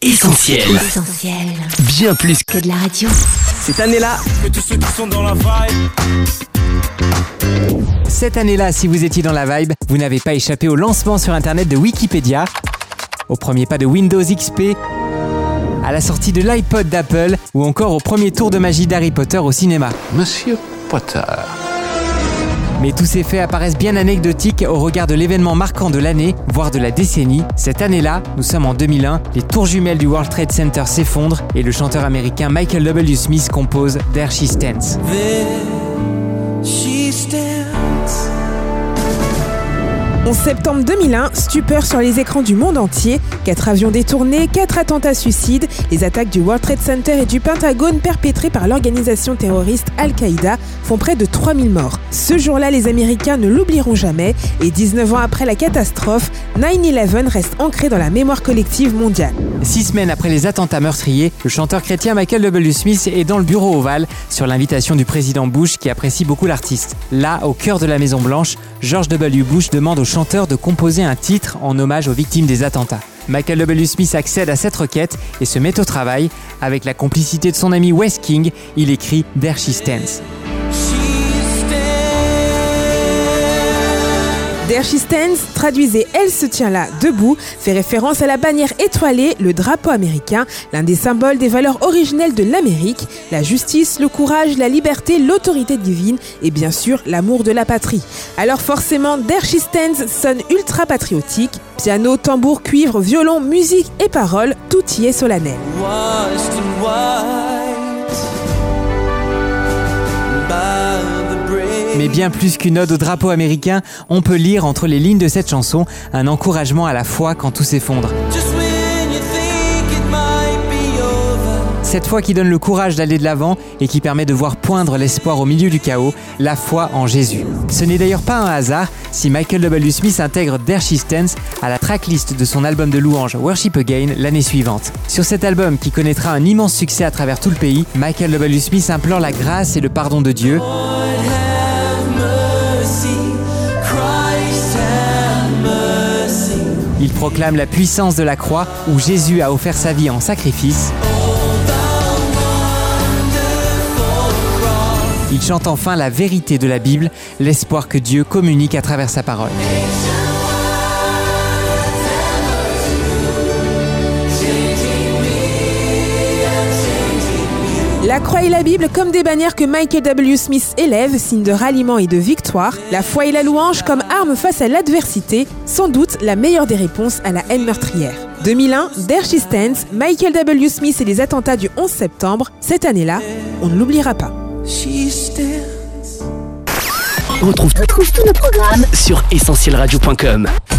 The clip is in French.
Essentiel. Bien plus que de la radio. Cette année-là, que tous ceux qui sont dans la vibe. Cette année-là, si vous étiez dans la vibe, vous n'avez pas échappé au lancement sur internet de Wikipédia, au premier pas de Windows XP, à la sortie de l'iPod d'Apple ou encore au premier tour de magie d'Harry Potter au cinéma. Monsieur Potter. Mais tous ces faits apparaissent bien anecdotiques au regard de l'événement marquant de l'année, voire de la décennie. Cette année-là, nous sommes en 2001, les tours jumelles du World Trade Center s'effondrent et le chanteur américain Michael W. Smith compose There She Stands. En septembre 2001, stupeur sur les écrans du monde entier, 4 avions détournés, 4 attentats suicides, les attaques du World Trade Center et du Pentagone perpétrées par l'organisation terroriste Al-Qaïda font près de 3000 morts. Ce jour-là, les Américains ne l'oublieront jamais et 19 ans après la catastrophe, 9/11 reste ancré dans la mémoire collective mondiale. 6 semaines après les attentats meurtriers, le chanteur chrétien Michael W. Smith est dans le bureau ovale sur l'invitation du président Bush qui apprécie beaucoup l'artiste. Là, au cœur de la Maison Blanche, George W. Bush demande au chanteur de composer un titre en hommage aux victimes des attentats. Michael W. Smith accède à cette requête et se met au travail. Avec la complicité de son ami Wes King, il écrit There She Stands. There She Stands, traduisez Elle se tient là, debout, fait référence à la bannière étoilée, le drapeau américain, l'un des symboles des valeurs originelles de l'Amérique, la justice, le courage, la liberté, l'autorité divine et bien sûr l'amour de la patrie. Alors forcément, There She Stands sonne ultra patriotique, piano, tambour, cuivre, violon, musique et paroles, tout y est solennel. Mais bien plus qu'une ode au drapeau américain, on peut lire entre les lignes de cette chanson un encouragement à la foi quand tout s'effondre. Cette foi qui donne le courage d'aller de l'avant et qui permet de voir poindre l'espoir au milieu du chaos, la foi en Jésus. Ce n'est d'ailleurs pas un hasard si Michael W. Smith intègre There She Stands à la tracklist de son album de louanges Worship Again l'année suivante. Sur cet album qui connaîtra un immense succès à travers tout le pays, Michael W. Smith implore la grâce et le pardon de Dieu. Il proclame la puissance de la croix où Jésus a offert sa vie en sacrifice. Il chante enfin la vérité de la Bible, l'espoir que Dieu communique à travers sa parole. La croix et la Bible comme des bannières que Michael W. Smith élève, signe de ralliement et de victoire. La foi et la louange comme arme face à l'adversité, sans doute la meilleure des réponses à la haine meurtrière. 2001, There She Stands, Michael W. Smith et les attentats du 11 septembre. Cette année-là, on ne l'oubliera pas. On retrouve tous nos programmes sur essentielradio.com.